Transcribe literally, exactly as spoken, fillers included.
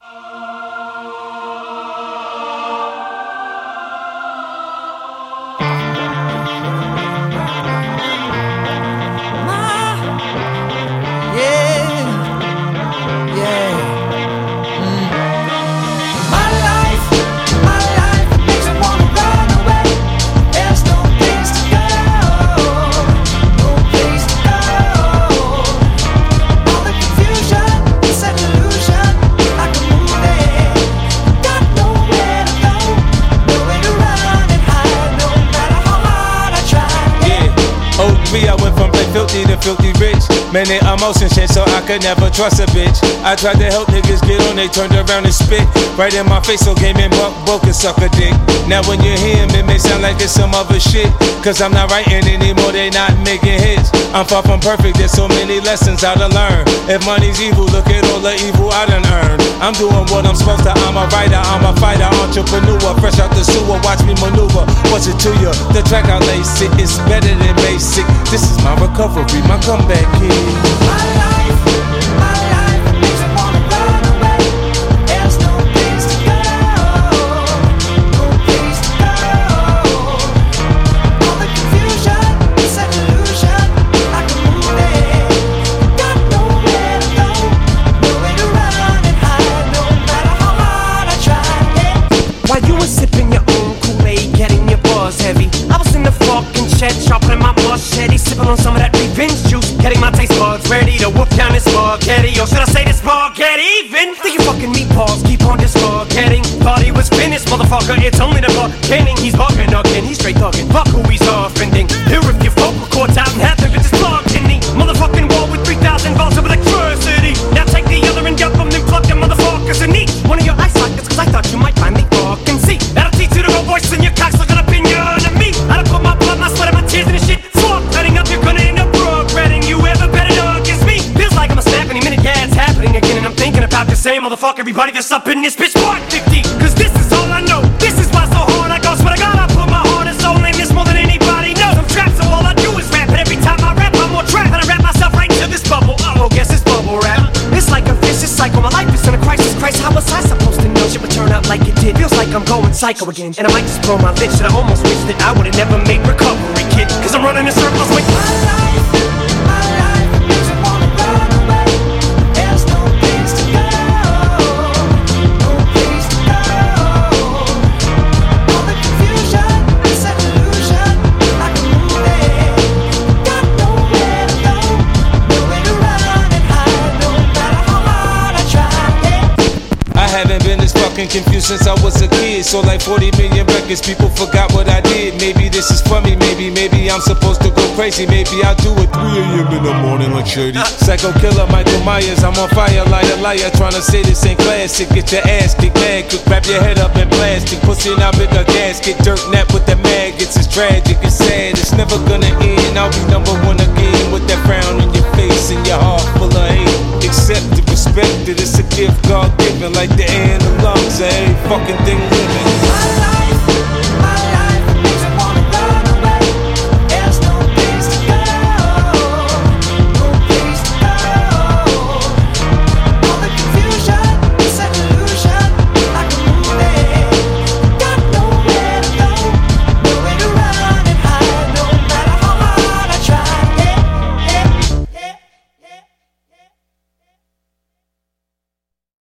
Filthy rich, many emotions shit, so I could never trust a bitch. I tried to help niggas get on, they turned around and spit right in my face, so game and buck broke a sucker dick. Now when you hear him, it may sound like it's some other shit, cause I'm not writing anymore, they not making hits. I'm far from perfect, there's so many lessons I done learn. If money's evil, look at all the evil I done earned. I'm doing what I'm supposed to, I'm a writer, I'm a fighter, entrepreneur, fresh out the sewer, watch me maneuver. What's it to you? The track I lace it, it's better than basic. This is my recovery, my comeback kid. My life, my life makes me wanna run away. There's no place to go, no place to go. All the confusion, it's an illusion. I can move it, got nowhere to go, nowhere to run and hide, no matter how hard I try. Yeah. While you were sipping your own Kool-Aid, getting your buzz heavy, I was in the fucking shed, sharpening my machete, sipping on some of that revenge juice, getting my taste buds ready to whoop down this spaghetti. Or should I say this spaghetti even? Think you fucking meatballs, keep on this spaghetti. Thought he was finished, motherfucker, it's only the beginning. He's bugging again, he's straight thugging. Fuck who he's offending. Here if your vocal cords out and half the bitches plugged in the motherfucking wall with three thousand volts of electricity. Now take the other and get them and plug them motherfuckers in each one of your eye sockets, cause I thought you might finally fucking see. That'll teach you to go voice in your cocks looking up in your enemy. I done put my blood, my sweat, and my tears in this shit. Fuck cutting up, you're gonna end up regretting you ever better know against me. Feels like I'm a snap any minute, yeah, it's happening again. And I'm thinking about the same motherfucker, everybody that's up in this bitch. one fifty, cause this is all I know. This is why so hard I go. Swear to God, I put my heart and soul in this more than anybody knows. I'm trapped, so all I do is rap. And every time I rap, I'm more trapped. And I wrap myself right into this bubble. Oh, guess it's bubble wrap. It's like a vicious cycle. My life is in a crisis. Christ, how was I supposed to know shit would turn out like it did? Feels like I'm going psycho again. And I might just blow my lid. Shit, I almost wish that I would've never made recovery, kid. Cause I'm running in circles with my life. My life makes me wanna run away. There's no place to go, no place to go. All the confusion, it's an illusion. I can move it, got nowhere to go, nowhere to run and hide, no matter how hard I try. Yeah. I haven't been this fucking confused since I was a kid. So like forty million records, people forgot what I did. Maybe this is funny, maybe, maybe I'm supposed to go crazy. Maybe I'll do it three a.m. in the morning like Shady. Psycho killer Michael Myers, I'm on fire, liar, liar. Tryna say this ain't classic, get your ass kicked, mad quick, wrap your head up in plastic. Pussy out in a gasket, dirt nap with the maggots. It's tragic, it's sad, it's never gonna end. I'll be number one again with that frown on your face and your heart full of hate. Accept it, respect it, it's a gift God given, like the air and the lungs of every fucking thing living. My life,